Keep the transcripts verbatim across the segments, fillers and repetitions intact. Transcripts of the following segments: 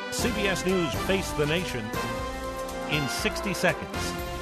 C B S News Face the Nation in sixty seconds.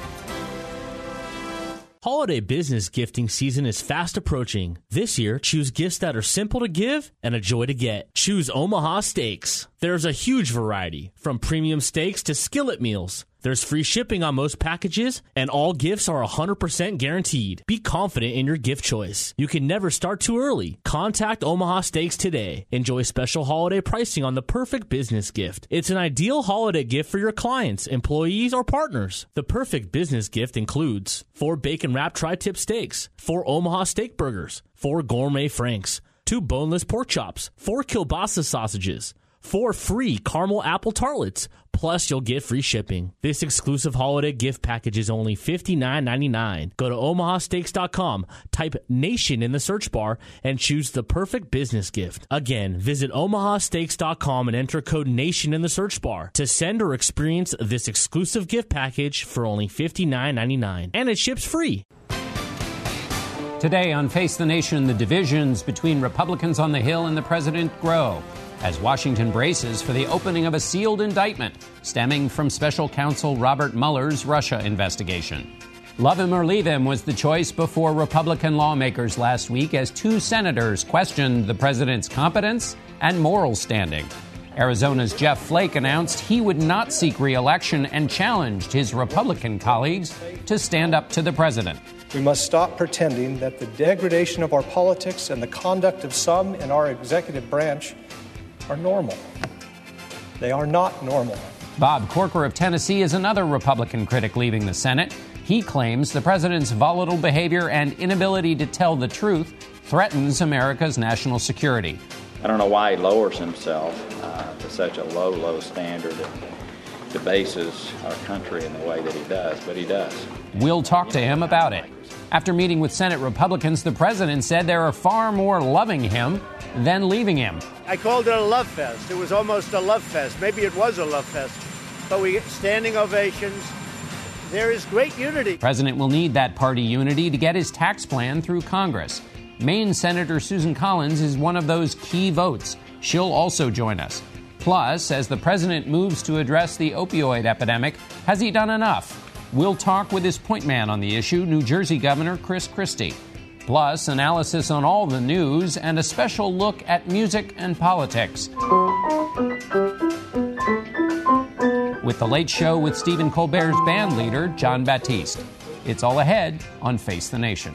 Holiday business gifting season is fast approaching. This year, choose gifts that are simple to give and a joy to get. Choose Omaha Steaks. There's a huge variety, from premium steaks to skillet meals. There's free shipping on most packages, and all gifts are one hundred percent guaranteed. Be confident in your gift choice. You can never start too early. Contact Omaha Steaks today. Enjoy special holiday pricing on the perfect business gift. It's an ideal holiday gift for your clients, employees, or partners. The perfect business gift includes four bacon-wrapped tri-tip steaks, four Omaha steak burgers, four gourmet franks, two boneless pork chops, four kielbasa sausages, four free caramel apple tartlets, plus you'll get free shipping. This exclusive holiday gift package is only fifty-nine ninety-nine. Go to omaha steaks dot com, type NATION in the search bar, and choose the perfect business gift. Again, visit omaha steaks dot com and enter code NATION in the search bar to send or experience this exclusive gift package for only fifty-nine ninety-nine. And it ships free. Today on Face the Nation, the divisions between Republicans on the Hill and the president grow as Washington braces for the opening of a sealed indictment stemming from special counsel Robert Mueller's Russia investigation. Love him or leave him was the choice before Republican lawmakers last week as two senators questioned the president's competence and moral standing. Arizona's Jeff Flake announced he would not seek re-election and challenged his Republican colleagues to stand up to the president. We must stop pretending that the degradation of our politics and the conduct of some in our executive branch are normal. They are not normal. Bob Corker of Tennessee is another Republican critic leaving the Senate. He claims the president's volatile behavior and inability to tell the truth threatens America's national security. I don't know why he lowers himself uh, to such a low, low standard and debases our country in the way that he does, but he does. We'll talk to him about it. After meeting with Senate Republicans, the president said there are far more loving him than leaving him. I called it a love fest. It was almost a love fest. Maybe it was a love fest. But we get standing ovations. There is great unity. The president will need that party unity to get his tax plan through Congress. Maine Senator Susan Collins is one of those key votes. She'll also join us. Plus, as the president moves to address the opioid epidemic, has he done enough? We'll talk with his point man on the issue, New Jersey Governor Chris Christie. Plus, analysis on all the news and a special look at music and politics. With The Late Show with Stephen Colbert's band leader, Jon Batiste. It's all ahead on Face the Nation.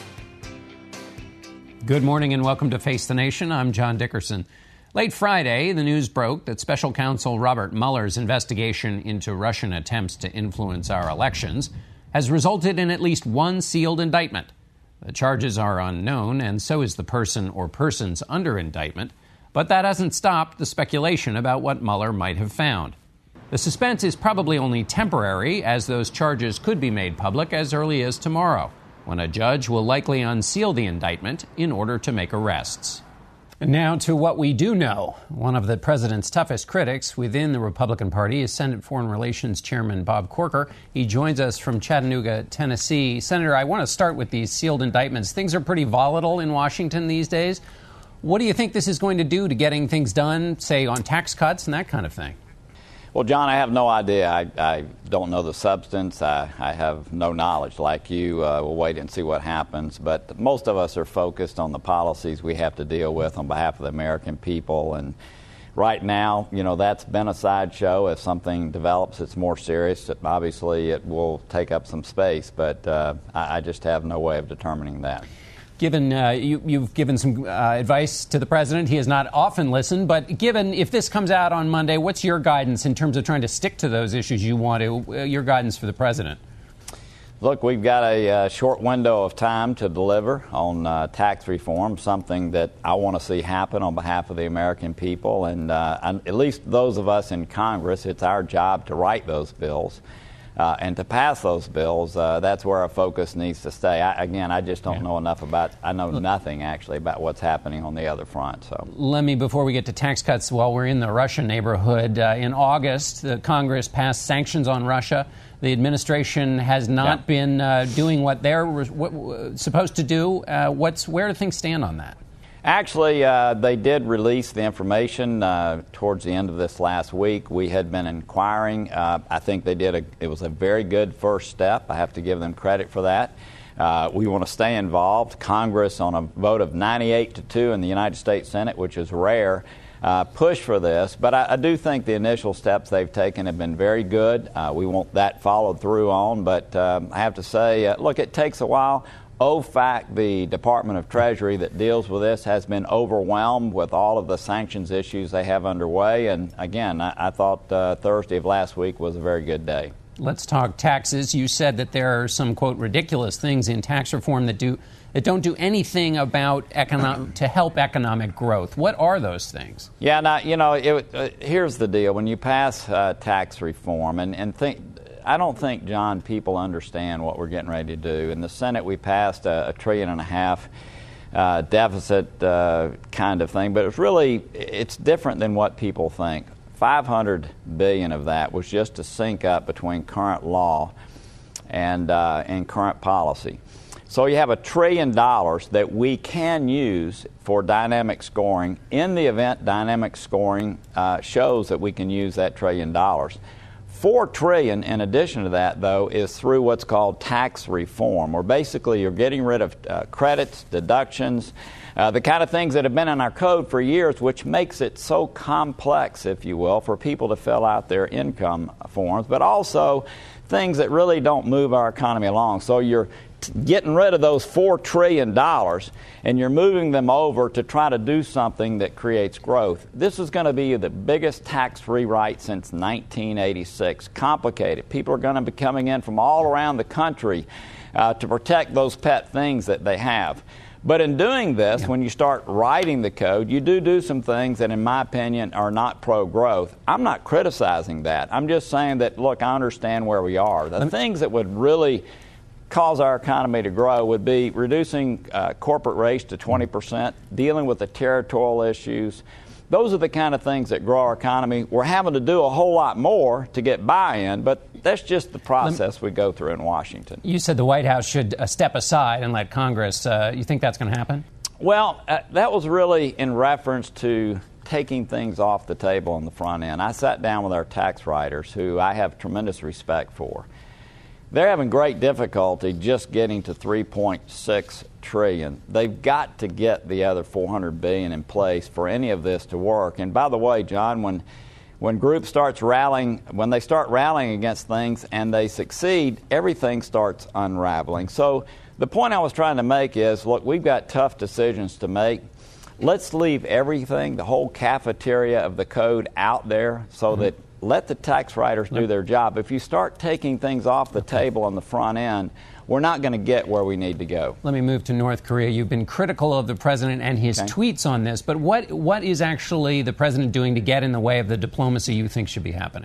Good morning and welcome to Face the Nation. I'm John Dickerson. Late Friday, the news broke that special counsel Robert Mueller's investigation into Russian attempts to influence our elections has resulted in at least one sealed indictment. The charges are unknown, and so is the person or persons under indictment, but that hasn't stopped the speculation about what Mueller might have found. The suspense is probably only temporary, as those charges could be made public as early as tomorrow, when a judge will likely unseal the indictment in order to make arrests. And now to what we do know. One of the president's toughest critics within the Republican Party is Senate Foreign Relations Chairman Bob Corker. He joins us from Chattanooga, Tennessee. Senator, I want to start with these sealed indictments. Things are pretty volatile in Washington these days. What do you think this is going to do to getting things done, say, on tax cuts and that kind of thing? Well, John, I have no idea. I, I don't know the substance. I, I have no knowledge like you. Uh, we'll wait and see what happens. But most of us are focused on the policies we have to deal with on behalf of the American people. And right now, you know, that's been a sideshow. If something develops that's more serious, obviously it will take up some space. But uh, I, I just have no way of determining that. Given uh, you, you've given some uh, advice to the president, he has not often listened, but given if this comes out on Monday, what's your guidance in terms of trying to stick to those issues you want to, uh, your guidance for the president? Look, we've got a uh, short window of time to deliver on uh, tax reform, something that I want to see happen on behalf of the American people. And uh, at least those of us in Congress, it's our job to write those bills. Uh, and to pass those bills, uh, that's where our focus needs to stay. I, again, I just don't yeah. know enough about, I know nothing actually about what's happening on the other front. So let me, before we get to tax cuts, while we're in the Russia neighborhood, uh, in August, the Congress passed sanctions on Russia. The administration has not yeah. been uh, doing what they're what, supposed to do. Uh, what's, where do things stand on that? Actually, uh, they did release the information uh, towards the end of this last week. We had been inquiring. Uh, I think they did a, it was a very good first step. I have to give them credit for that. Uh, we want to stay involved. Congress, on a vote of ninety-eight to two in the United States Senate, which is rare, uh, pushed for this. But I, I do think the initial steps they've taken have been very good. Uh, we want that followed through on. But um, I have to say, uh, look, it takes a while. O F A C, the Department of Treasury that deals with this, has been overwhelmed with all of the sanctions issues they have underway. And again, I, I thought uh, Thursday of last week was a very good day. Let's talk taxes. You said that there are some, quote, ridiculous things in tax reform that do that don't do anything about economic to help economic growth. What are those things? Yeah, now, you know, it, uh, here's the deal. When you pass uh, tax reform, and, and think, I don't think, John, people understand what we're getting ready to do. In the Senate, we passed a, a trillion and a half uh, deficit uh, kind of thing, but it's really, it's different than what people think. five hundred billion dollars of that was just to sync up between current law and uh, and current policy. So you have a trillion dollars that we can use for dynamic scoring in the event dynamic scoring uh, shows that we can use that trillion dollars. Four trillion dollars in addition to that, though, is through what's called tax reform, where basically you're getting rid of uh, credits, deductions, uh, the kind of things that have been in our code for years, which makes it so complex, if you will, for people to fill out their income forms, but also things that really don't move our economy along. So you're getting rid of those four trillion dollars and you're moving them over to try to do something that creates growth. This is going to be the biggest tax rewrite since nineteen eighty-six. Complicated. People are going to be coming in from all around the country uh, to protect those pet things that they have. But in doing this, yeah. when you start writing the code, you do do some things that, in my opinion, are not pro-growth. I'm not criticizing that. I'm just saying that, look, I understand where we are. The things that would really cause our economy to grow would be reducing uh, corporate rates to twenty percent, dealing with the territorial issues. Those are the kind of things that grow our economy. We're having to do a whole lot more to get buy-in, but that's just the process we go through in Washington. You said the White House should uh, step aside and let Congress. Uh, you think that's going to happen? Well, uh, that was really in reference to taking things off the table on the front end. I sat down with our tax writers, who I have tremendous respect for. They're having great difficulty just getting to three point six trillion dollars. They've got to get the other four hundred billion dollars in place for any of this to work. And by the way, John, when when groups starts rallying, when they start rallying against things and they succeed, everything starts unraveling. So the point I was trying to make is, look, we've got tough decisions to make. Let's leave everything, the whole cafeteria of the code, out there so mm-hmm. that let the tax writers do their job. If you start taking things off the table on the front end, we're not going to get where we need to go. Let me move to North Korea. You've been critical of the president and his okay. tweets on this, but what what is actually the president doing to get in the way of the diplomacy you think should be happening?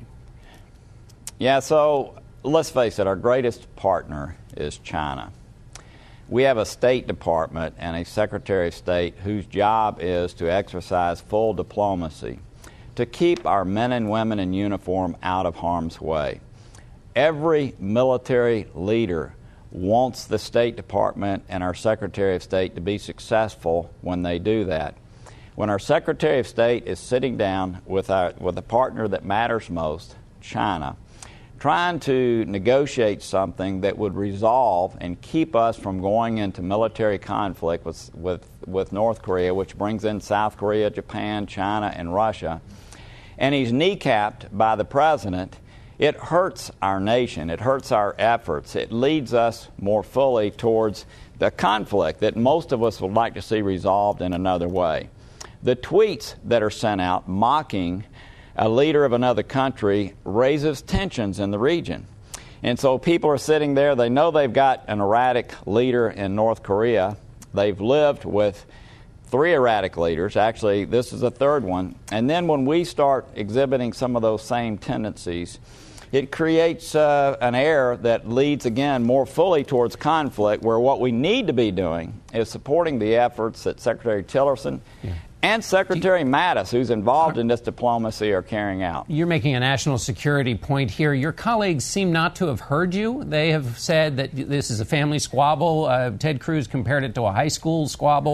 Yeah, so let's face it, our greatest partner is China. We have a State Department and a Secretary of State whose job is to exercise full diplomacy, to keep our men and women in uniform out of harm's way. Every military leader wants the State Department and our Secretary of State to be successful when they do that. When our Secretary of State is sitting down with our with the partner that matters most, China, trying to negotiate something that would resolve and keep us from going into military conflict with with, with North Korea, which brings in South Korea, Japan, China, and Russia, and he's kneecapped by the president, it hurts our nation. It hurts our efforts. It leads us more fully towards the conflict that most of us would like to see resolved in another way. The tweets that are sent out mocking a leader of another country raises tensions in the region. And so people are sitting there. They know they've got an erratic leader in North Korea. They've lived with three erratic leaders. Actually, this is a third one. And then when we start exhibiting some of those same tendencies, it creates uh, an air that leads, again, more fully towards conflict, where what we need to be doing is supporting the efforts that Secretary Tillerson yeah. and Secretary Mattis, who's involved in this diplomacy, are carrying out. You're making a national security point here. Your colleagues seem not to have heard you. They have said that this is a family squabble. Uh, Ted Cruz compared it to a high school squabble.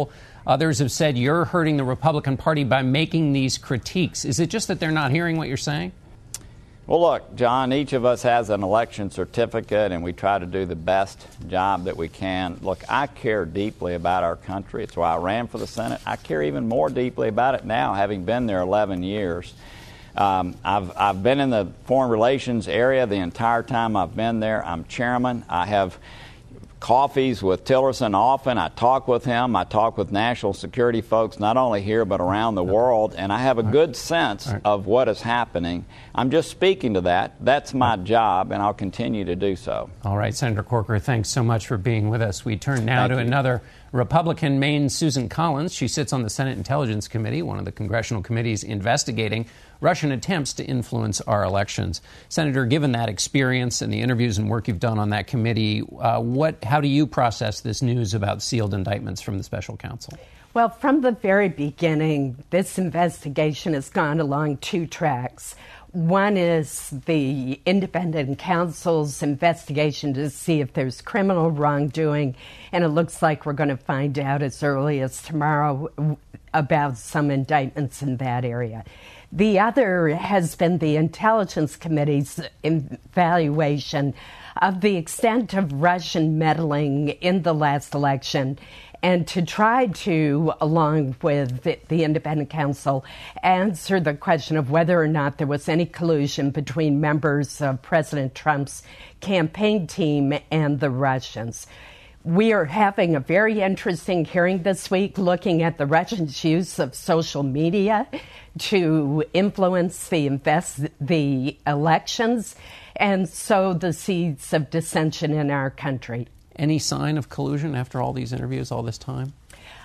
Others have said you're hurting the Republican Party by making these critiques. Is it just that they're not hearing what you're saying? Well, look, John, each of us has an election certificate, and we try to do the best job that we can. Look, I care deeply about our country. It's why I ran for the Senate. I care even more deeply about it now, having been there eleven years. Um, I've, I've been in the foreign relations area the entire time I've been there. I'm chairman. I have coffees with Tillerson often. I talk with him. I talk with national security folks, not only here but around the world, and I have a good sense of what is happening. I'm just speaking to that. That's my job, and I'll continue to do so. All right, Senator Corker, thanks so much for being with us. We turn now Thank to you. another Republican, Maine Susan Collins. She sits on the Senate Intelligence Committee, one of the congressional committees investigating Russian attempts to influence our elections. Senator, given that experience and the interviews and work you've done on that committee, uh, what, how do you process this news about sealed indictments from the special counsel? Well, from the very beginning, this investigation has gone along two tracks. One is the independent counsel's investigation to see if there's criminal wrongdoing, and it looks like we're going to find out as early as tomorrow about some indictments in that area. The other has been the Intelligence Committee's evaluation of the extent of Russian meddling in the last election, and to try to, along with the, the independent counsel, answer the question of whether or not there was any collusion between members of President Trump's campaign team and the Russians. We are having a very interesting hearing this week looking at the Russians' use of social media to influence the invest the elections and sow the seeds of dissension in our country. Any sign of collusion after all these interviews, all this time?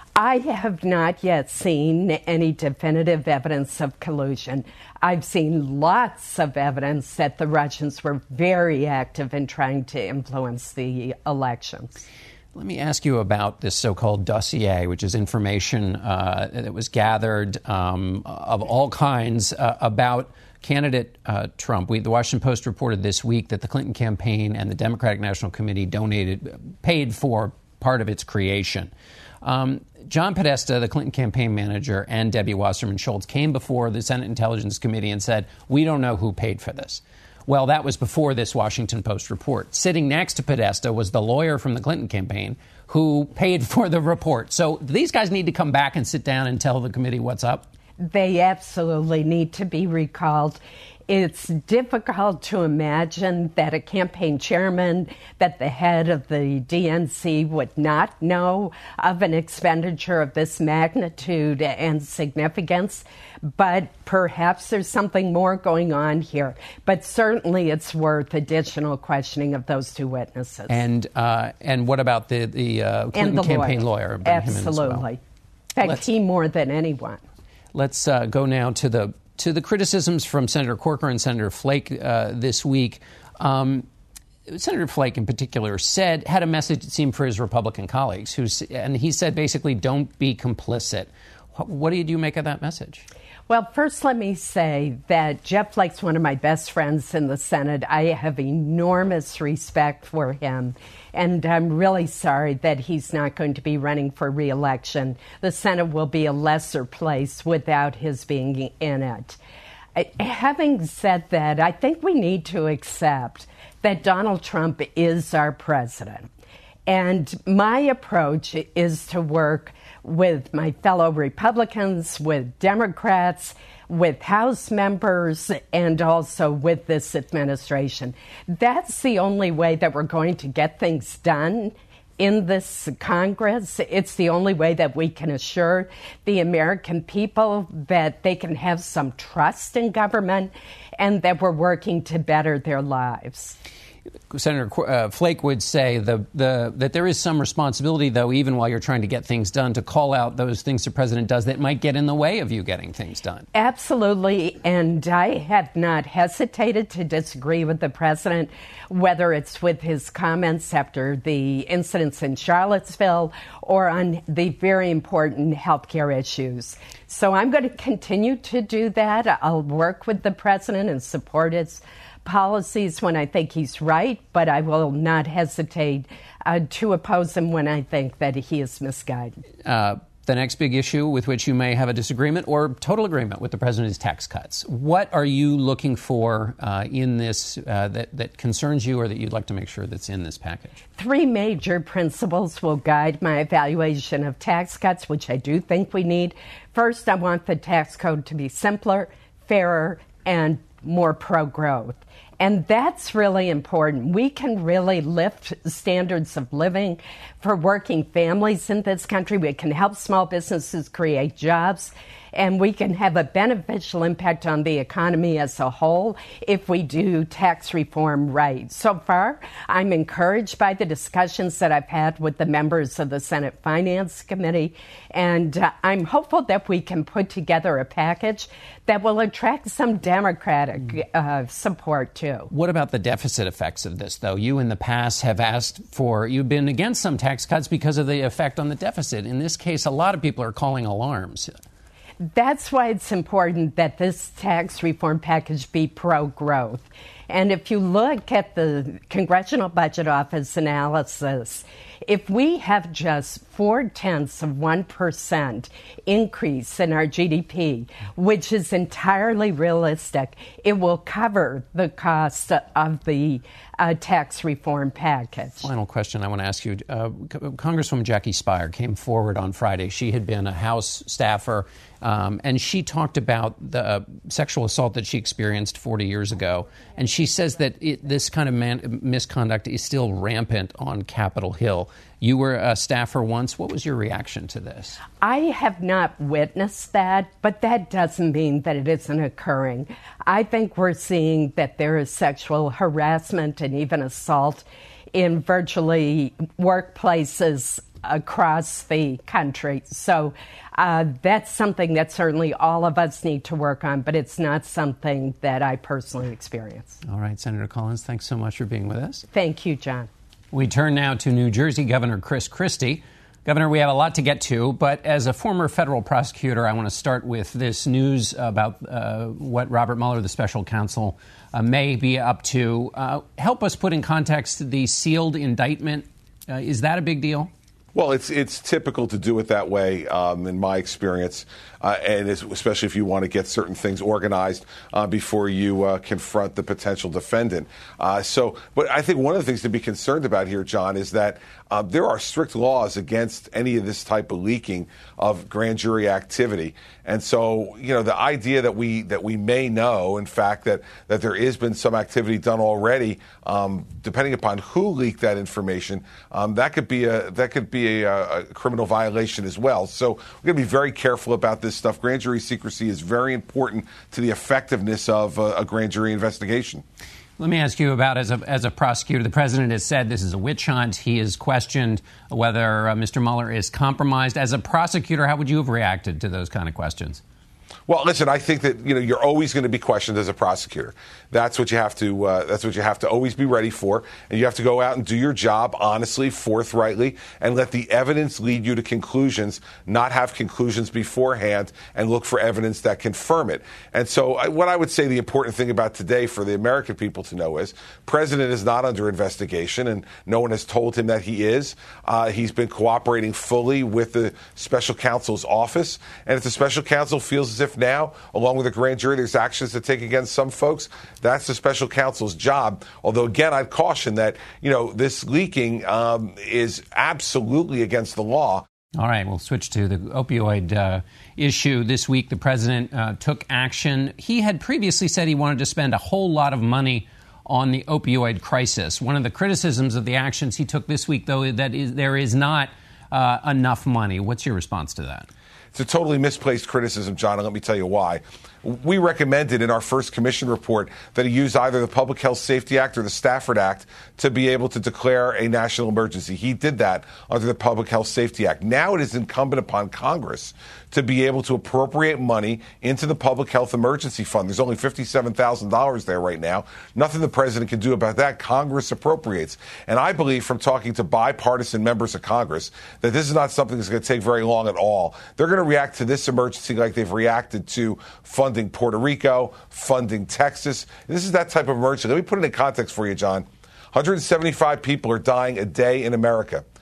I have not yet seen any definitive evidence of collusion. I've seen lots of evidence that the Russians were very active in trying to influence the elections. Let me ask you about this so-called dossier, which is information uh, that was gathered um, of all kinds uh, about candidate uh, Trump. We, the Washington Post reported this week that the Clinton campaign and the Democratic National Committee donated, paid for part of its creation. Um, John Podesta, the Clinton campaign manager, and Debbie Wasserman Schultz came before the Senate Intelligence Committee and said, we don't know who paid for this. Well, that was before this Washington Post report. Sitting next to Podesta was the lawyer from the Clinton campaign who paid for the report. So these guys need to come back and sit down and tell the committee what's up? They absolutely need to be recalled. It's difficult to imagine that a campaign chairman, that the head of the D N C would not know of an expenditure of this magnitude and significance. But perhaps there's something more going on here. But certainly it's worth additional questioning of those two witnesses. And uh, and what about the, the uh, Clinton the campaign lawyer? lawyer? Bring Absolutely. him in as well. In fact, Let's, he more than anyone. Let's uh, go now to the to the criticisms from Senator Corker and Senator Flake uh, this week. Um, Senator Flake, in particular, said had a message, it seemed, for his Republican colleagues, who's, and he said basically, "Don't be complicit." What, what do you do you make of that message? Well, first let me say that Jeff Flake's one of my best friends in the Senate. I have enormous respect for him, and I'm really sorry that he's not going to be running for re-election. The Senate will be a lesser place without his being in it. Having said that, I think we need to accept that Donald Trump is our president. And my approach is to work with my fellow Republicans, with Democrats, with House members, and also with this administration. That's the only way that we're going to get things done in this Congress. It's the only way that we can assure the American people that they can have some trust in government and that we're working to better their lives. Senator uh, Flake would say the, the, that there is some responsibility, though, even while you're trying to get things done, to call out those things the president does that might get in the way of you getting things done. Absolutely. And I have not hesitated to disagree with the president, whether it's with his comments after the incidents in Charlottesville or on the very important health care issues. So I'm going to continue to do that. I'll work with the president and support his policies when I think he's right, but I will not hesitate uh, to oppose him when I think that he is misguided. Uh, the next big issue with which you may have a disagreement or total agreement with the president is tax cuts. What are you looking for uh, in this uh, that, that concerns you or that you'd like to make sure that's in this package? Three major principles will guide my evaluation of tax cuts, which I do think we need. First, I want the tax code to be simpler, fairer, and more pro-growth. And that's really important. We can really lift standards of living for working families in this country. We can help small businesses create jobs, and we can have a beneficial impact on the economy as a whole if we do tax reform right. So far, I'm encouraged by the discussions that I've had with the members of the Senate Finance Committee, and uh, I'm hopeful that we can put together a package that will attract some Democratic uh, support, too. What about the deficit effects of this, though? You in the past have asked for, you've been against some tax cuts because of the effect on the deficit. In this case, a lot of people are calling alarms. That's why it's important that this tax reform package be pro-growth. And if you look at the Congressional Budget Office analysis, if we have just four-tenths of one percent increase in our G D P, which is entirely realistic, it will cover the cost of the uh, tax reform package. Final question I want to ask you. Uh, Congresswoman Jackie Speier came forward on Friday. She had been a House staffer, um, and she talked about the uh, sexual assault that she experienced forty years ago. And she says that it, this kind of man- misconduct is still rampant on Capitol Hill. You were a staffer once. What was your reaction to this? I have not witnessed that, but that doesn't mean that it isn't occurring. I think we're seeing that there is sexual harassment and even assault in virtually workplaces across the country. So uh, that's something that certainly all of us need to work on, but it's not something that I personally experience. All right, Senator Collins, thanks so much for being with us. Thank you, John. We turn now to New Jersey Governor Chris Christie. Governor, we have a lot to get to, but as a former federal prosecutor, I want to start with this news about uh, what Robert Mueller, the special counsel, uh, may be up to. Uh, help us put in context the sealed indictment. Uh, is that a big deal? Well, it's it's typical to do it that way, um, in my experience, uh, and it's, especially if you want to get certain things organized uh, before you uh, confront the potential defendant. Uh, so, but I think one of the things to be concerned about here, John, is that uh, there are strict laws against any of this type of leaking of grand jury activity. And so, you know, the idea that we that we may know, in fact, that, that there has been some activity done already, um, depending upon who leaked that information, um, that could be a that could be a, a criminal violation as well. So we're going to be very careful about this stuff. Grand jury secrecy is very important to the effectiveness of a, a grand jury investigation. Let me ask you about, as a as a prosecutor, the president has said this is a witch hunt. He has questioned whether uh, Mister Mueller is compromised. As a prosecutor, how would you have reacted to those kind of questions? Well, listen, I think that, you know, you're always going to be questioned as a prosecutor. That's what you have to uh, that's what you have to always be ready for. And you have to go out and do your job honestly, forthrightly, and let the evidence lead you to conclusions, not have conclusions beforehand and look for evidence that confirm it. And so I, what I would say the important thing about today for the American people to know is President is not under investigation, and no one has told him that he is. Uh, he's been cooperating fully with the special counsel's office. And if the special counsel feels as if now, along with the grand jury, there's actions to take against some folks, that's the special counsel's job. Although, again, I'd caution that, you know, this leaking um, is absolutely against the law. All right, we'll switch to the opioid uh, issue. This week, the president uh, took action. He had previously said he wanted to spend a whole lot of money on the opioid crisis. One of the criticisms of the actions he took this week, though, that is there is not uh, enough money. What's your response to that? It's a totally misplaced criticism, John, and let me tell you why. We recommended in our first commission report that he use either the Public Health Safety Act or the Stafford Act to be able to declare a national emergency. He did that under the Public Health Safety Act. Now it is incumbent upon Congress to be able to appropriate money into the Public Health Emergency Fund. There's only fifty-seven thousand dollars there right now. Nothing the president can do about that. Congress appropriates. And I believe from talking to bipartisan members of Congress that this is not something that's going to take very long at all. They're going to react to this emergency like they've reacted to funding Puerto Rico, funding Texas. This is that type of emergency. Let me put it in context for you, John. one hundred seventy-five people are dying a day in America.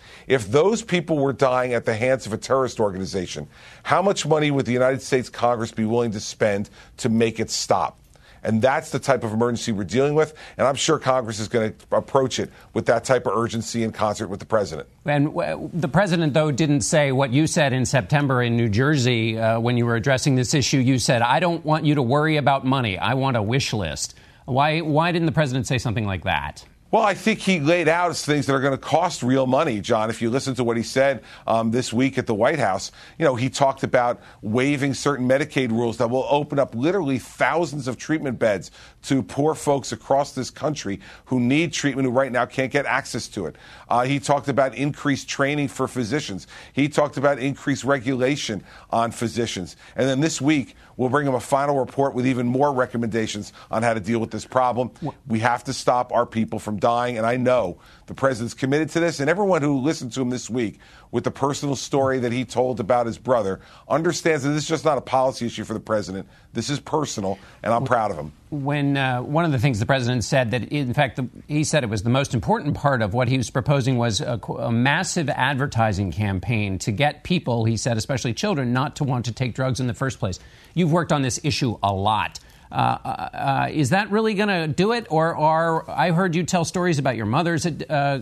If those people were dying at the hands of a terrorist organization, how much money would the United States Congress be willing to spend to make it stop? And that's the type of emergency we're dealing with. And I'm sure Congress is going to approach it with that type of urgency in concert with the president. And w- the president, though, didn't say what you said in September in New Jersey uh, when you were addressing this issue. You said, I don't want you to worry about money. I want a wish list. Why, why didn't the president say something like that? Well, I think he laid out things that are going to cost real money, John. If you listen to what he said um, this week at the White House, you know, he talked about waiving certain Medicaid rules that will open up literally thousands of treatment beds to poor folks across this country who need treatment, who right now can't get access to it. Uh, he talked about increased training for physicians. He talked about increased regulation on physicians. And then this week, we'll bring him a final report with even more recommendations on how to deal with this problem. We have to stop our people from dying, and I know the president's committed to this, and everyone who listened to him this week with the personal story that he told about his brother understands that this is just not a policy issue for the president. This is personal, and I'm proud of him. When uh, one of the things the president said that, in fact, the, he said it was the most important part of what he was proposing was a, a massive advertising campaign to get people, he said, especially children, not to want to take drugs in the first place. You've worked on this issue a lot. Uh, uh, is that really going to do it? Or, or I heard you tell stories about your mother's uh,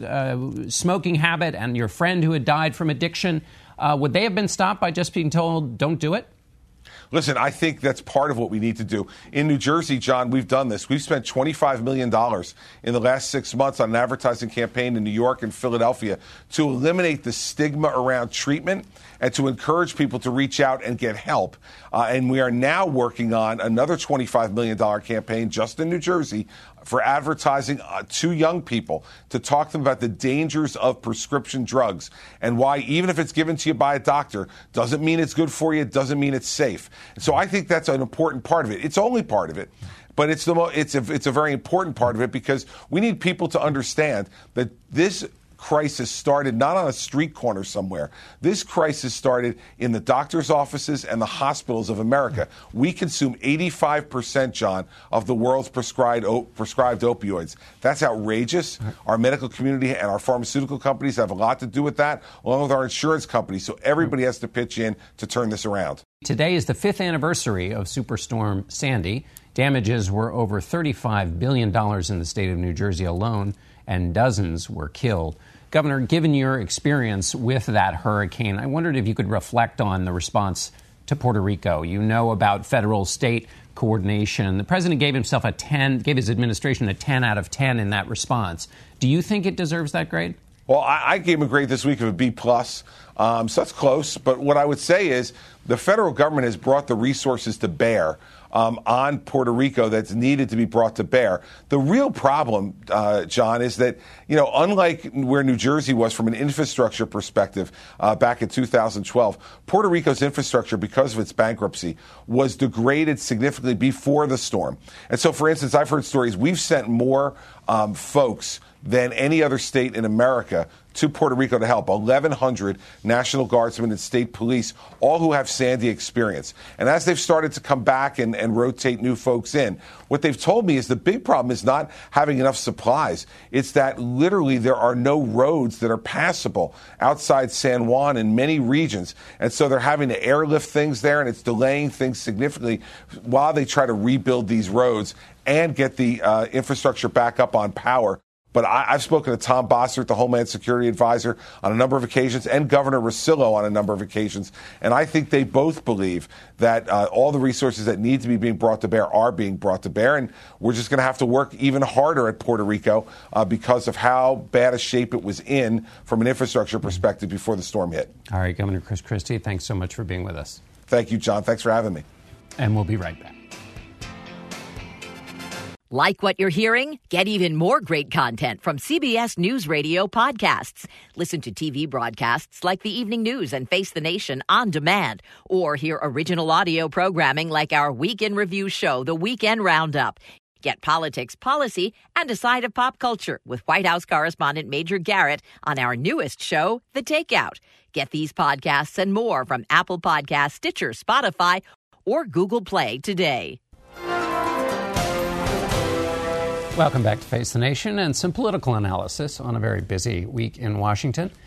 uh, smoking habit and your friend who had died from addiction. Uh, would they have been stopped by just being told, don't do it? Listen, I think that's part of what we need to do. In New Jersey, John, we've done this. We've spent twenty-five million dollars in the last six months on an advertising campaign in New York and Philadelphia to eliminate the stigma around treatment and to encourage people to reach out and get help. Uh, and we are now working on another twenty-five million dollars campaign just in New Jersey for advertising uh, to young people to talk to them about the dangers of prescription drugs and why, even if it's given to you by a doctor, doesn't mean it's good for you, it doesn't mean it's safe. And so I think that's an important part of it. It's only part of it. But it's the mo- it's a, it's a very important part of it because we need people to understand that this crisis started not on a street corner somewhere. This crisis started in the doctor's offices and the hospitals of America. We consume eighty-five percent, John, of the world's prescribed op- prescribed opioids. That's outrageous. Our medical community and our pharmaceutical companies have a lot to do with that, along with our insurance companies. So everybody has to pitch in to turn this around. Today is the fifth anniversary of Superstorm Sandy. Damages were over thirty-five billion dollars in the state of New Jersey alone, and dozens were killed. Governor, given your experience with that hurricane, I wondered if you could reflect on the response to Puerto Rico. You know about federal-state coordination. The president gave himself a ten, gave his administration a ten out of ten in that response. Do you think it deserves that grade? Well, I, I gave him a grade this week of a B plus, um, so that's close. But what I would say is the federal government has brought the resources to bear um, on Puerto Rico that's needed to be brought to bear. The real problem, uh, John, is that, you know, unlike where New Jersey was from an infrastructure perspective uh, back in two thousand twelve, Puerto Rico's infrastructure, because of its bankruptcy, was degraded significantly before the storm. And so, for instance, I've heard stories. We've sent more um, folks than any other state in America to Puerto Rico to help. eleven hundred National Guardsmen and state police, all who have Sandy experience. And as they've started to come back and, and rotate new folks in, what they've told me is the big problem is not having enough supplies. It's that literally there are no roads that are passable outside San Juan in many regions. And so they're having to airlift things there, and it's delaying things significantly while they try to rebuild these roads and get the uh, infrastructure back up on power. But I, I've spoken to Tom Bossert, the Homeland Security Advisor, on a number of occasions, and Governor Rosillo on a number of occasions. And I think they both believe that uh, all the resources that need to be being brought to bear are being brought to bear. And we're just going to have to work even harder at Puerto Rico uh, because of how bad a shape it was in from an infrastructure perspective before the storm hit. All right, Governor Chris Christie, thanks so much for being with us. Thank you, John. Thanks for having me. And we'll be right back. Like what you're hearing? Get even more great content from C B S News Radio podcasts. Listen to T V broadcasts like the Evening News and Face the Nation on demand, or hear original audio programming like our Weekend Review show, The Weekend Roundup. Get politics, policy, and a side of pop culture with White House correspondent Major Garrett on our newest show, The Takeout. Get these podcasts and more from Apple Podcasts, Stitcher, Spotify, or Google Play today. Welcome back to Face the Nation and some political analysis on a very busy week in Washington.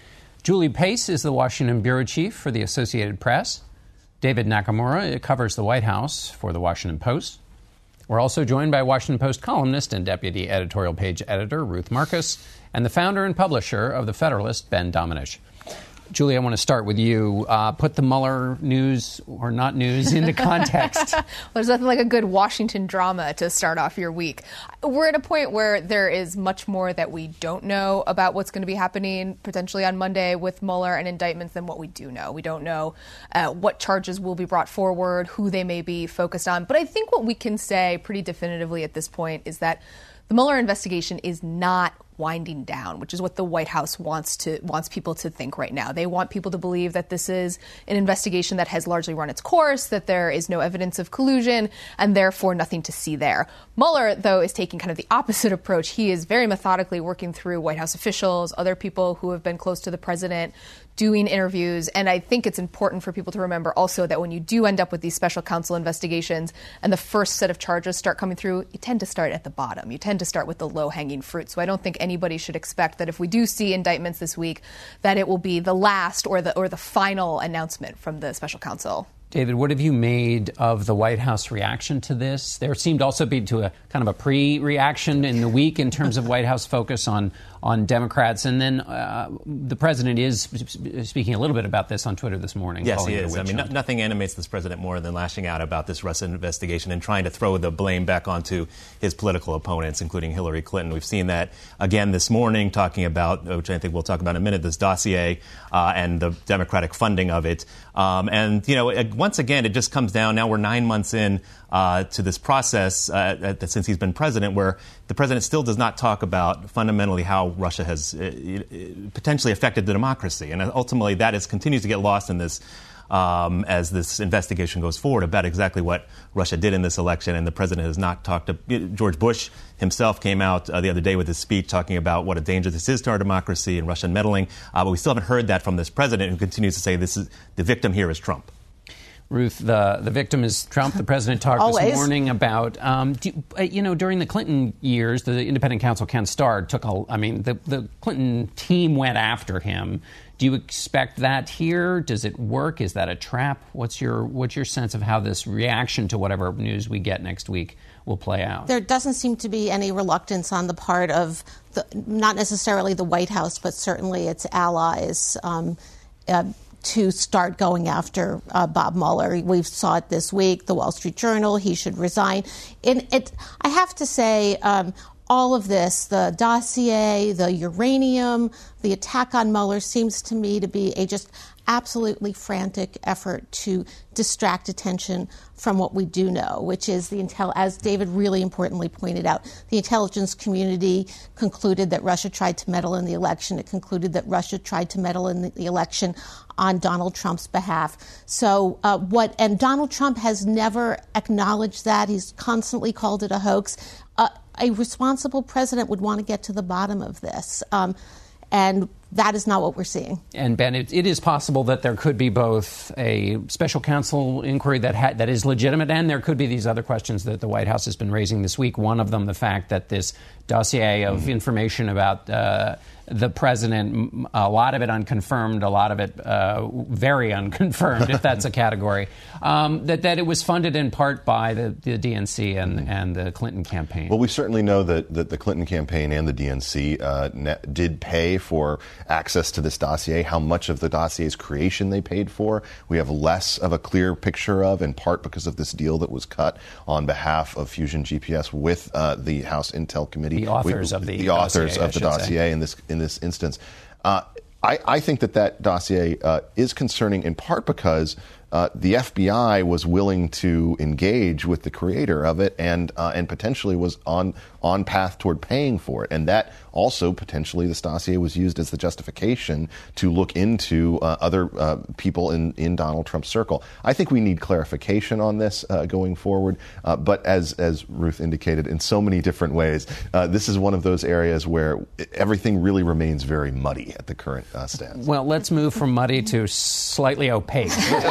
Julie Pace is the Washington bureau chief for the Associated Press. David Nakamura covers the White House for the Washington Post. We're also joined by Washington Post columnist and deputy editorial page editor Ruth Marcus and the founder and publisher of The Federalist, Ben Domenech. Julie, I want to start with you. Uh, put the Mueller news or not news into context. Well, there's nothing like a good Washington drama to start off your week. We're at a point where there is much more that we don't know about what's going to be happening potentially on Monday with Mueller and indictments than what we do know. We don't know uh, what charges will be brought forward, who they may be focused on. But I think what we can say pretty definitively at this point is that the Mueller investigation is not winding down, which is what the White House wants to wants people to think right now. They want people to believe that this is an investigation that has largely run its course, that there is no evidence of collusion, and therefore nothing to see there. Mueller, though, is taking kind of the opposite approach. He is very methodically working through White House officials, other people who have been close to the president, doing interviews. And I think it's important for people to remember also that when you do end up with these special counsel investigations and the first set of charges start coming through, you tend to start at the bottom. You tend to start with the low-hanging fruit. So I don't think anybody should expect that if we do see indictments this week, that it will be the last or the or the final announcement from the special counsel. David, what have you made of the White House reaction to this? There seemed also to be to a kind of a pre-reaction in the week in terms of White House focus on on Democrats. And then uh, the president is speaking a little bit about this on Twitter this morning. Yes, he is. I mean, no, nothing animates this president more than lashing out about this Russia investigation and trying to throw the blame back onto his political opponents, including Hillary Clinton. We've seen that again this morning, talking about, which I think we'll talk about in a minute, this dossier uh, and the Democratic funding of it. Um, and, you know, once again, it just comes down. Now we're nine months in uh, to this process uh, since he's been president, where the president still does not talk about fundamentally how Russia has uh, potentially affected the democracy. And ultimately, that is continues to get lost in this um, as this investigation goes forward about exactly what Russia did in this election. And the president has not talked to George Bush himself came out uh, the other day with his speech talking about what a danger this is to our democracy and Russian meddling. Uh, but we still haven't heard that from this president, who continues to say this is the victim here is Trump. Ruth, the, the victim is Trump. The president talked Always. this morning about, um, do, uh, you know, during the Clinton years, the independent counsel Ken Starr took a, I mean, the, the Clinton team went after him. Do you expect that here? Does it work? Is that a trap? What's your what's your sense of how this reaction to whatever news we get next week will play out? There doesn't seem to be any reluctance on the part of the, not necessarily the White House, but certainly its allies, um, uh, to start going after uh, Bob Mueller. We saw it this week, the Wall Street Journal, he should resign. And it, I have to say, um, all of this, the dossier, the uranium, the attack on Mueller seems to me to be a just absolutely frantic effort to distract attention from what we do know, which is the intel, as David really importantly pointed out, the intelligence community concluded that Russia tried to meddle in the election. It concluded that Russia tried to meddle in the, the election on Donald Trump's behalf. So uh, what, and Donald Trump has never acknowledged that. He's constantly called it a hoax. Uh, a responsible president would want to get to the bottom of this. Um, and that is not what we're seeing. And Ben, it, it is possible that there could be both a special counsel inquiry that ha- that is legitimate, and there could be these other questions that the White House has been raising this week. One of them, the fact that this dossier of mm-hmm. information about uh, the president, a lot of it unconfirmed, a lot of it uh, very unconfirmed, if that's a category, um, that, that it was funded in part by the, the D N C and, mm-hmm. and the Clinton campaign. Well, we certainly know that, that the Clinton campaign and the D N C uh, net, did pay for access to this dossier. How much of the dossier's creation they paid for, we have less of a clear picture of, in part because of this deal that was cut on behalf of Fusion G P S with uh, the House Intel Committee. The authors we, of the, the dossier, authors of the dossier say. in this in this instance. Uh, I, I think that that dossier uh, is concerning in part because uh, the F B I was willing to engage with the creator of it and uh, and potentially was on on path toward paying for it. And that also potentially this dossier was used as the justification to look into uh, other uh, people in, in Donald Trump's circle. I think we need clarification on this uh, going forward. Uh, but as as Ruth indicated, in so many different ways, uh, this is one of those areas where everything really remains very muddy at the current uh, stance. Well, let's move from muddy to slightly opaque.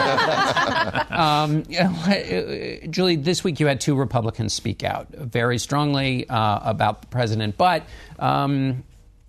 um, Julie, this week you had two Republicans speak out very strongly uh, about the president, but um,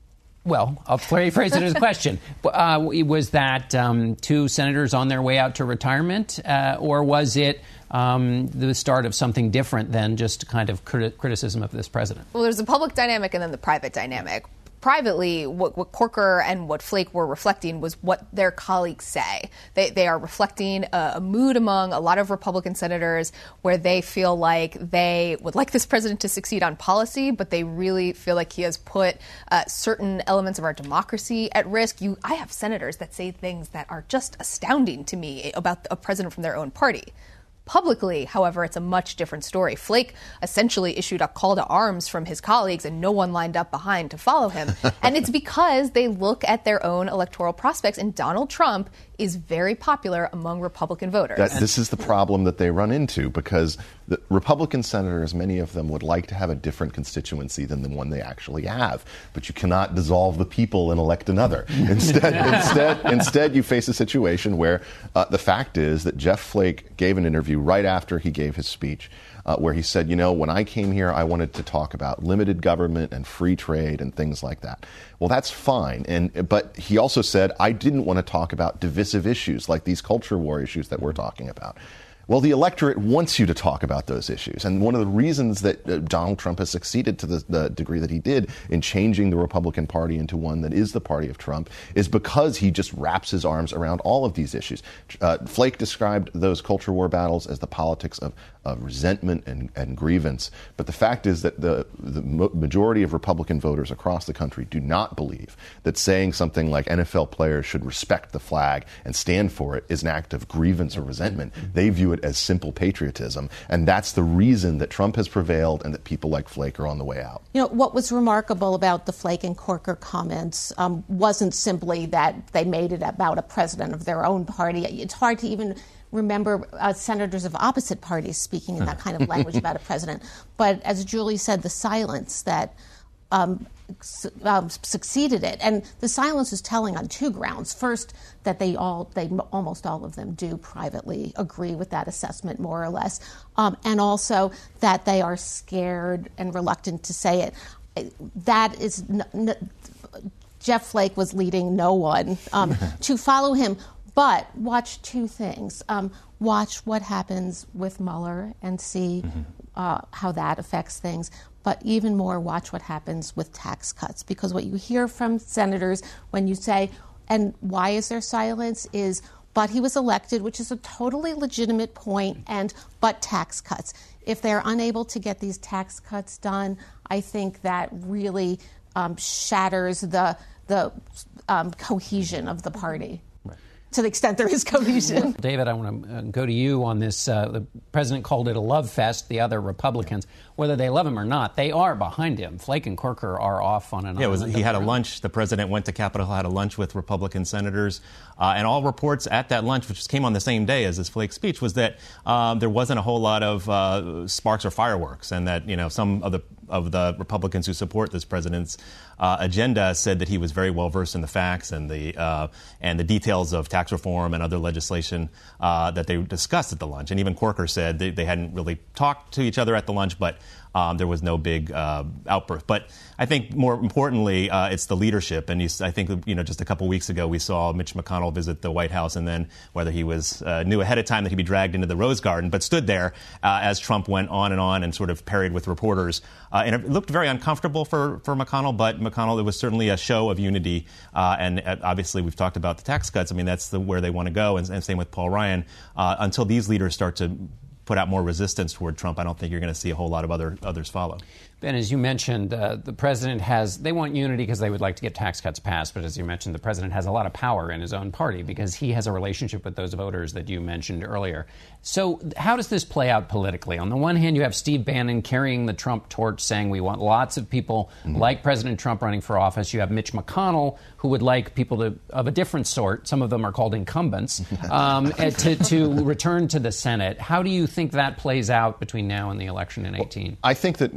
Well, I'll rephrase it as a question. Uh, was that um, two senators on their way out to retirement, uh, or was it um, the start of something different than just kind of crit- criticism of this president? Well, there's the public dynamic and then the private dynamic. Privately, what, what Corker and what Flake were reflecting was what their colleagues say. They, they are reflecting a, a mood among a lot of Republican senators where they feel like they would like this president to succeed on policy, but they really feel like he has put uh, certain elements of our democracy at risk. You, I have senators that say things that are just astounding to me about a president from their own party. Publicly, however, it's a much different story. Flake essentially issued a call to arms from his colleagues, and no one lined up behind to follow him. And it's because they look at their own electoral prospects, and Donald Trump is very popular among Republican voters. That, this is the problem that they run into, because the Republican senators, many of them would like to have a different constituency than the one they actually have. But you cannot dissolve the people and elect another. Instead, instead, instead, you face a situation where uh, the fact is that Jeff Flake gave an interview right after he gave his speech, uh, where he said, you know, when I came here, I wanted to talk about limited government and free trade and things like that. Well, that's fine. And but he also said, I didn't want to talk about divisive issues like these culture war issues that we're talking about. Well, the electorate wants you to talk about those issues. And one of the reasons that uh, Donald Trump has succeeded to the, the degree that he did in changing the Republican Party into one that is the party of Trump is because he just wraps his arms around all of these issues. Uh, Flake described those culture war battles as the politics of, of resentment and, and grievance. But the fact is that the, the majority of Republican voters across the country do not believe that saying something like N F L players should respect the flag and stand for it is an act of grievance or resentment. They view it as simple patriotism, and that's the reason that Trump has prevailed and that people like Flake are on the way out. You know, what was remarkable about the Flake and Corker comments um, wasn't simply that they made it about a president of their own party. It's hard to even remember uh, senators of opposite parties speaking in that kind of language about a president. But as Julie said, the silence that um, su- um, succeeded it, and the silence is telling on two grounds. First, that they all, they almost all of them do privately agree with that assessment, more or less, um, and also that they are scared and reluctant to say it. That is, n- n- Jeff Flake was leading no one um, to follow him. But watch two things. Um, watch what happens with Mueller and see mm-hmm. uh, how that affects things. But even more, watch what happens with tax cuts. Because what you hear from senators when you say, and why is there silence, is, but he was elected, which is a totally legitimate point, and but tax cuts. If they're unable to get these tax cuts done, I think that really um, shatters the, the um, cohesion of the party. To the extent there is cohesion. David, I want to go to you on this. Uh, the president called it a love fest. The other Republicans, whether they love him or not, they are behind him. Flake and Corker are off on an yeah, island. Was, he had a lunch. The president went to Capitol Hill, had a lunch with Republican senators. Uh, and all reports at that lunch, which came on the same day as his Flake speech, was that um, there wasn't a whole lot of uh, sparks or fireworks, and that, you know, some of the of the Republicans who support this president's uh, agenda said that he was very well versed in the facts and the uh, and the details of tax reform and other legislation uh, that they discussed at the lunch. And even Corker said they, they hadn't really talked to each other at the lunch, but um, there was no big uh, outburst. But I think more importantly, uh, it's the leadership. And you, I think, you know, just a couple weeks ago, we saw Mitch McConnell visit the White House, and then whether he was uh, knew ahead of time that he'd be dragged into the Rose Garden, but stood there uh, as Trump went on and on and sort of parried with reporters. Uh, and it looked very uncomfortable for, for McConnell, but McConnell, it was certainly a show of unity. Uh, and uh, obviously, we've talked about the tax cuts. I mean, that's the, where they want to go. And, and same with Paul Ryan. Uh, until these leaders start to put out more resistance toward Trump, I don't think you're going to see a whole lot of other others follow. Ben, as you mentioned, uh, the president has, they want unity because they would like to get tax cuts passed. But as you mentioned, the president has a lot of power in his own party because he has a relationship with those voters that you mentioned earlier. So how does this play out politically? On the one hand, you have Steve Bannon carrying the Trump torch, saying we want lots of people mm-hmm. like President Trump running for office. You have Mitch McConnell, who would like people to, of a different sort, some of them are called incumbents, um, to, to return to the Senate. How do you think that plays out between now and the election in eighteen? Well, I think that Mitch McConnell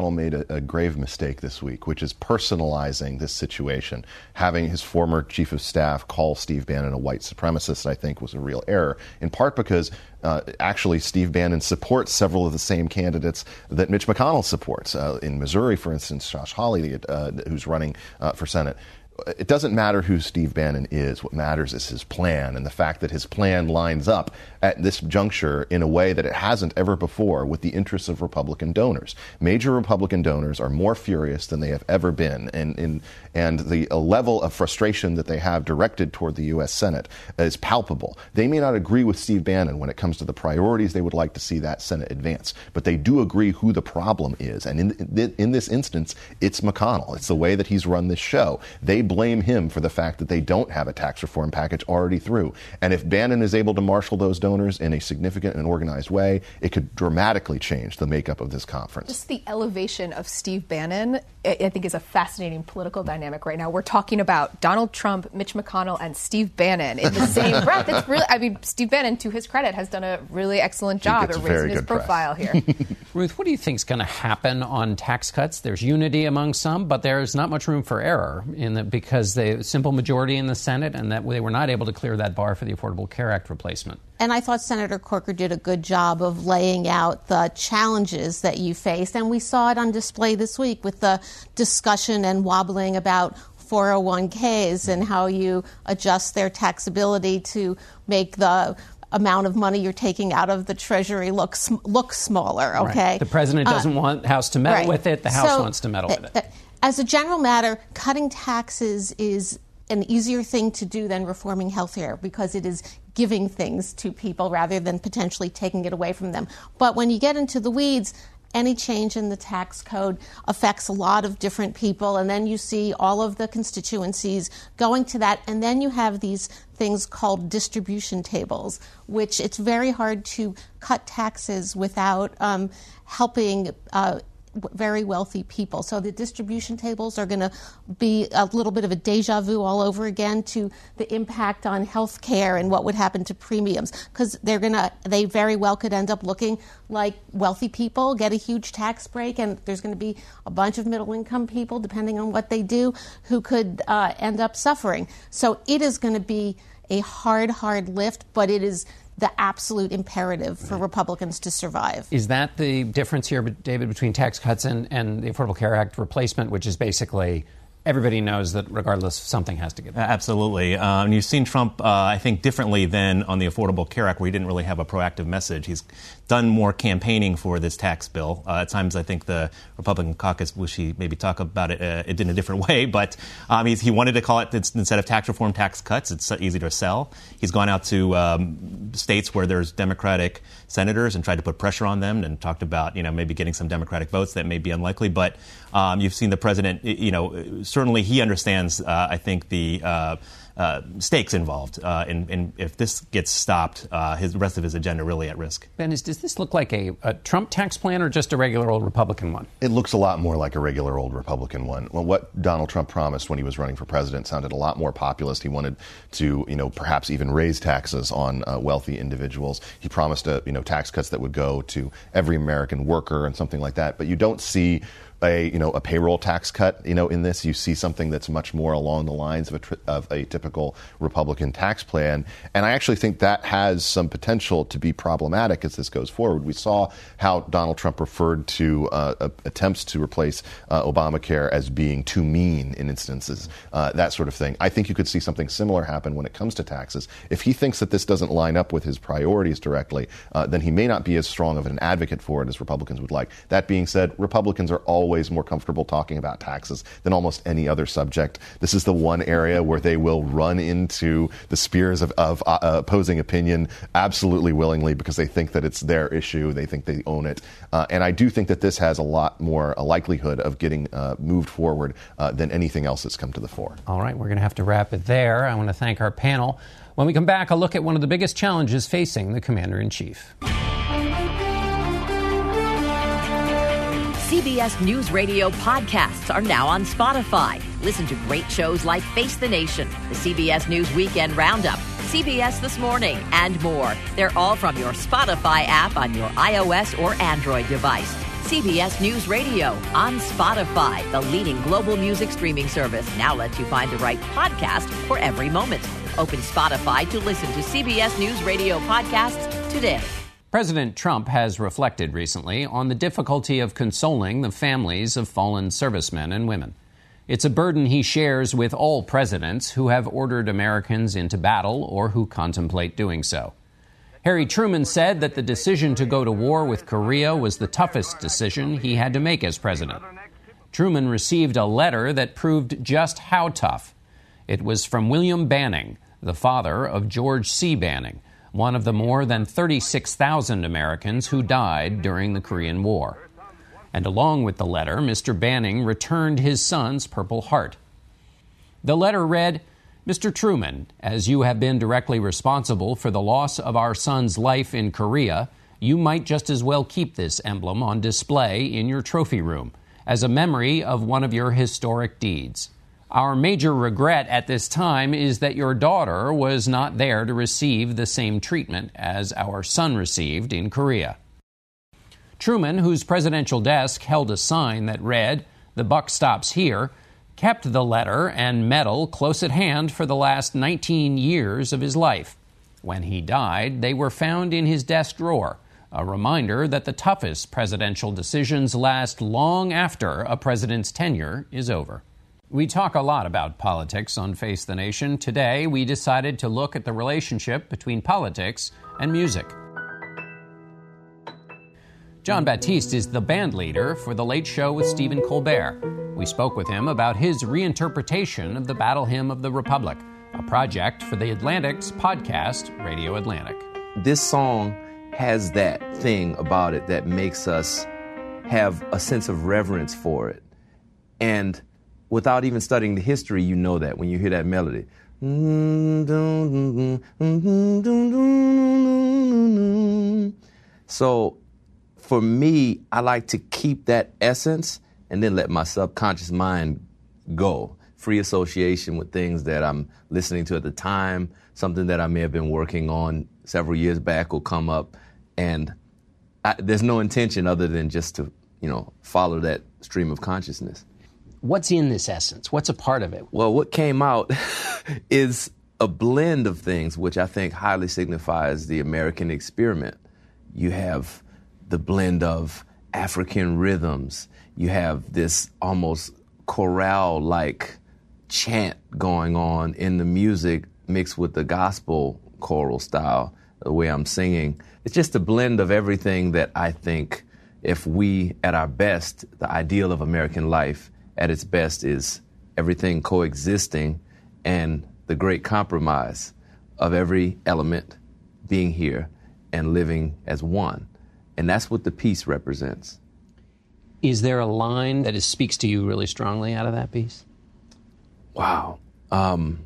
McConnell made a, a grave mistake this week, which is personalizing this situation. Having his former chief of staff call Steve Bannon a white supremacist, I think, was a real error, in part because uh, actually Steve Bannon supports several of the same candidates that Mitch McConnell supports. Uh, in Missouri, for instance, Josh Hawley, uh, who's running uh, for Senate. It doesn't matter who Steve Bannon is. What matters is his plan, and the fact that his plan lines up at this juncture in a way that it hasn't ever before with the interests of Republican donors. Major Republican donors are more furious than they have ever been, and and, and the level of frustration that they have directed toward the U S Senate is palpable. They may not agree with Steve Bannon when it comes to the priorities they would like to see that Senate advance, but they do agree who the problem is, and in, in this instance, it's McConnell. It's the way that he's run this show. They blame him for the fact that they don't have a tax reform package already through. And if Bannon is able to marshal those donors in a significant and organized way, it could dramatically change the makeup of this conference. Just the elevation of Steve Bannon, I think, is a fascinating political dynamic right now. We're talking about Donald Trump, Mitch McConnell, and Steve Bannon in the same breath. It's really, I mean, Steve Bannon, to his credit, has done a really excellent job at raising his profile here. Ruth, what do you think is going to happen on tax cuts? There's unity among some, but there's not much room for error in the because the simple majority in the Senate, and that they were not able to clear that bar for the Affordable Care Act replacement. And I thought Senator Corker did a good job of laying out the challenges that you faced, and we saw it on display this week with the discussion and wobbling about four oh one k's and how you adjust their taxability to make the amount of money you're taking out of the Treasury look, look smaller, okay? Right. The president doesn't uh, want the House to meddle right. with it. The House so, wants to meddle th- with it. Th- As a general matter, cutting taxes is an easier thing to do than reforming health care because it is giving things to people rather than potentially taking it away from them. But when you get into the weeds, any change in the tax code affects a lot of different people, and then you see all of the constituencies going to that, and then you have these things called distribution tables, which it's very hard to cut taxes without um, helping uh, very wealthy people. So the distribution tables are going to be a little bit of a deja vu all over again to the impact on health care and what would happen to premiums, because they're going to, they very well could end up looking like wealthy people get a huge tax break, and there's going to be a bunch of middle income people, depending on what they do, who could uh, end up suffering. So it is going to be a hard, hard lift, but it is the absolute imperative for Republicans to survive. Is that the difference here, David, between tax cuts and, and the Affordable Care Act replacement, which is basically everybody knows that regardless, something has to get done? Absolutely. Uh, and you've seen Trump, uh, I think, differently than on the Affordable Care Act, where he didn't really have a proactive message. He's done more campaigning for this tax bill. Uh, at times, I think the Republican caucus wish he maybe talk about it, uh, it in a different way. But um, he's, he wanted to call it, instead of tax reform, tax cuts. It's easy to sell. He's gone out to um, states where there's Democratic senators and tried to put pressure on them and talked about, you know, maybe getting some Democratic votes. That may be unlikely. But um, you've seen the president, you know, certainly he understands, uh, I think, the uh, uh, stakes involved. Uh, and, and if this gets stopped, uh, his the rest of his agenda really at risk. Ben, is, does this look like a, a Trump tax plan or just a regular old Republican one? It looks a lot more like a regular old Republican one. Well, what Donald Trump promised when he was running for president sounded a lot more populist. He wanted to, you know, perhaps even raise taxes on uh, wealthy individuals. He promised, uh, you know, tax cuts that would go to every American worker and something like that. But you don't see a, you know, a payroll tax cut, you know, in this. You see something that's much more along the lines of a, tri- of a typical Republican tax plan. And I actually think that has some potential to be problematic as this goes forward. We saw how Donald Trump referred to uh, attempts to replace uh, Obamacare as being too mean in instances, uh, that sort of thing. I think you could see something similar happen when it comes to taxes. If he thinks that this doesn't line up with his priorities directly, uh, then he may not be as strong of an advocate for it as Republicans would like. That being said, Republicans are always always more comfortable talking about taxes than almost any other subject. This is the one area where they will run into the spears of, of uh, opposing opinion absolutely willingly because they think that it's their issue. They think they own it. Uh, and I do think that this has a lot more a likelihood of getting uh, moved forward uh, than anything else that's come to the fore. All right, we're going to have to wrap it there. I want to thank our panel. When we come back, I'll look at one of the biggest challenges facing the Commander-in-Chief. C B S News Radio podcasts are now on Spotify. Listen to great shows like Face the Nation, the C B S News Weekend Roundup, C B S This Morning, and more. They're all from your Spotify app on your iOS or Android device. C B S News Radio on Spotify, the leading global music streaming service, now lets you find the right podcast for every moment. Open Spotify to listen to C B S News Radio podcasts today. President Trump has reflected recently on the difficulty of consoling the families of fallen servicemen and women. It's a burden he shares with all presidents who have ordered Americans into battle or who contemplate doing so. Harry Truman said that the decision to go to war with Korea was the toughest decision he had to make as president. Truman received a letter that proved just how tough. It was from William Banning, the father of George C. Banning, one of the more than thirty-six thousand Americans who died during the Korean War. And along with the letter, Mister Banning returned his son's Purple Heart. The letter read, "Mister Truman, as you have been directly responsible for the loss of our son's life in Korea, you might just as well keep this emblem on display in your trophy room as a memory of one of your historic deeds. Our major regret at this time is that your daughter was not there to receive the same treatment as our son received in Korea." Truman, whose presidential desk held a sign that read, "The buck stops here," kept the letter and medal close at hand for the last nineteen years of his life. When he died, they were found in his desk drawer, a reminder that the toughest presidential decisions last long after a president's tenure is over. We talk a lot about politics on Face the Nation. Today, we decided to look at the relationship between politics and music. Jon Batiste is the band leader for The Late Show with Stephen Colbert. We spoke with him about his reinterpretation of the Battle Hymn of the Republic, a project for the Atlantic's podcast, Radio Atlantic. This song has that thing about it that makes us have a sense of reverence for it. And without even studying the history, you know that when you hear that melody. So for me, I like to keep that essence and then let my subconscious mind go. Free association with things that I'm listening to at the time, something that I may have been working on several years back will come up, and I, there's no intention other than just to, you know, follow that stream of consciousness. What's in this essence? What's a part of it? Well, what came out is a blend of things, which I think highly signifies the American experiment. You have the blend of African rhythms. You have this almost chorale-like chant going on in the music mixed with the gospel choral style, the way I'm singing. It's just a blend of everything that I think if we, at our best, the ideal of American life at its best is everything coexisting and the great compromise of every element being here and living as one. And that's what the piece represents. Is there a line that is, speaks to you really strongly out of that piece? Wow. Um,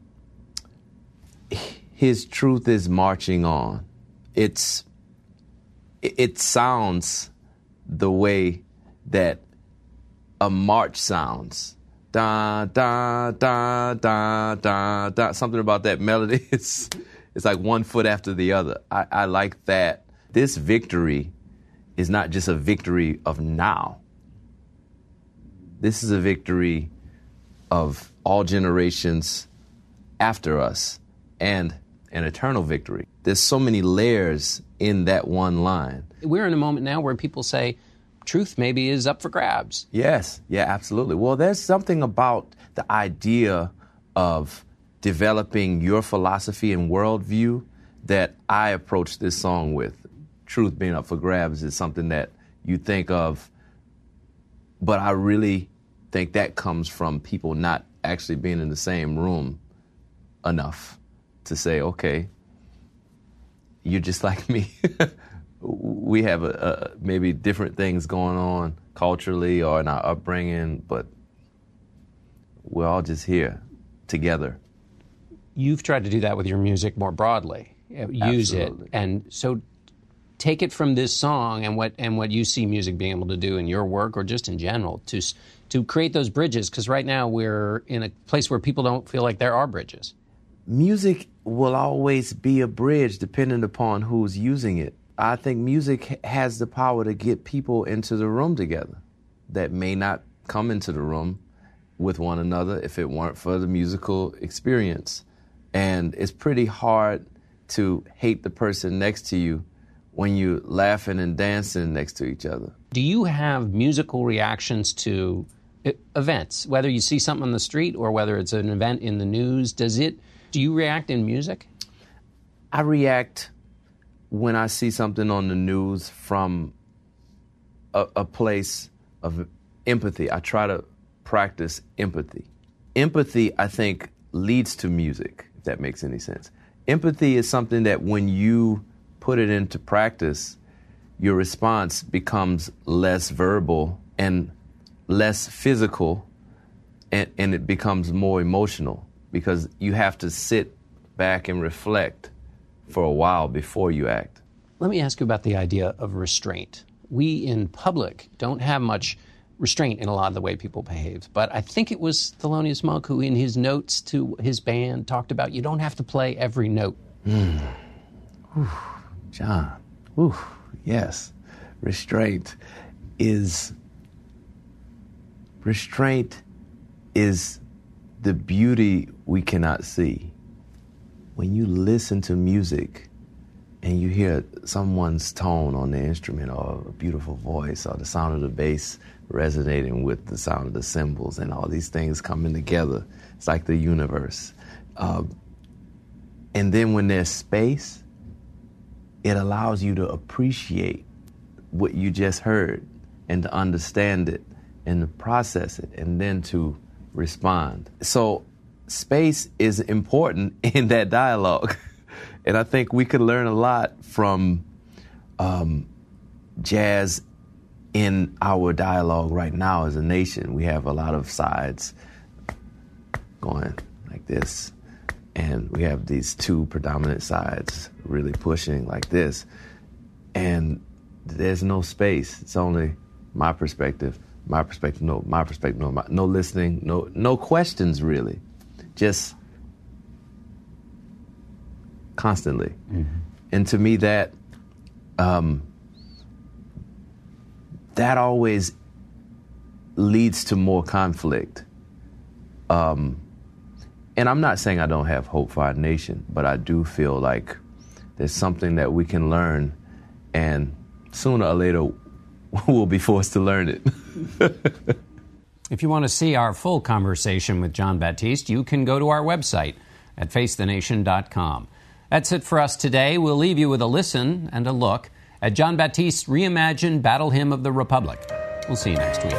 his truth is marching on. It's, it sounds the way that a march sounds. Da, da, da, da, da, da. Something about that melody. It's, it's like one foot after the other. I, I like that. This victory is not just a victory of now. This is a victory of all generations after us and an eternal victory. There's so many layers in that one line. We're in a moment now where people say truth maybe is up for grabs. Yes, yeah, absolutely. Well, there's something about the idea of developing your philosophy and worldview that I approach this song with. Truth being up for grabs is something that you think of, but I really think that comes from people not actually being in the same room enough to say, okay, you're just like me. We have a, a, maybe different things going on culturally or in our upbringing, but we're all just here together. You've tried to do that with your music more broadly. Use Absolutely. it. And so take it from this song and what and what you see music being able to do in your work or just in general to to create those bridges, because right now we're in a place where people don't feel like there are bridges. Music will always be a bridge depending upon who's using it. I think music has the power to get people into the room together that may not come into the room with one another if it weren't for the musical experience. And it's pretty hard to hate the person next to you when you're laughing and dancing next to each other. Do you have musical reactions to events, whether you see something on the street or whether it's an event in the news? Does it, do you react in music? I react when I see something on the news from a, a place of empathy. I try to practice empathy. Empathy, I think, leads to music, if that makes any sense. Empathy is something that when you put it into practice, your response becomes less verbal and less physical, and, and it becomes more emotional because you have to sit back and reflect for a while before you act. Let me ask you about the idea of restraint. We in public don't have much restraint in a lot of the way people behave, but I think it was Thelonious Monk who in his notes to his band talked about you don't have to play every note. Mm. Whew. John, Whew. Yes, restraint is restraint is the beauty we cannot see. When you listen to music and you hear someone's tone on the instrument or a beautiful voice or the sound of the bass resonating with the sound of the cymbals and all these things coming together, it's like the universe. Uh, and then when there's space, it allows you to appreciate what you just heard and to understand it and to process it and then to respond. So space is important in that dialogue. And I think we could learn a lot from um, jazz in our dialogue right now as a nation. We have a lot of sides going like this, and we have these two predominant sides really pushing like this. And there's no space. It's only my perspective, my perspective, no, my perspective, no, my, no listening, no, no questions really. Just constantly. Mm-hmm. And to me that um, that always leads to more conflict. Um, and I'm not saying I don't have hope for our nation, but I do feel like there's something that we can learn, and sooner or later we'll be forced to learn it. If you want to see our full conversation with Jon Batiste, you can go to our website at face the nation dot com. That's it for us today. We'll leave you with a listen and a look at Jon Batiste's reimagined Battle Hymn of the Republic. We'll see you next week.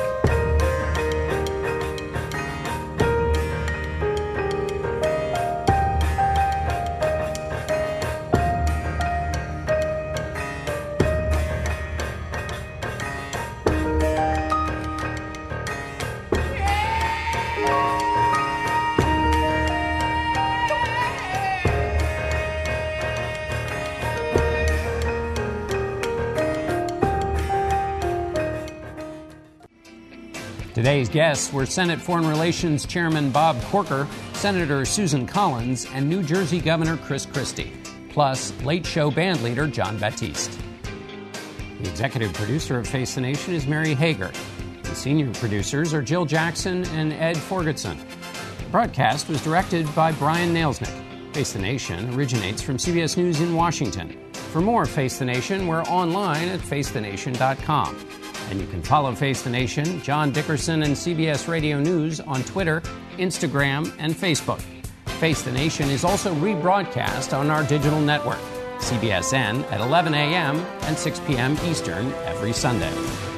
Today's guests were Senate Foreign Relations Chairman Bob Corker, Senator Susan Collins, and New Jersey Governor Chris Christie, plus Late Show band leader Jon Batiste. The executive producer of Face the Nation is Mary Hager. The senior producers are Jill Jackson and Ed Forgetson. The broadcast was directed by Brian Nailsnick. Face the Nation originates from C B S News in Washington. For more Face the Nation, we're online at face the nation dot com. And you can follow Face the Nation, John Dickerson, and C B S Radio News on Twitter, Instagram, and Facebook. Face the Nation is also rebroadcast on our digital network, C B S N, at eleven a.m. and six p.m. Eastern every Sunday.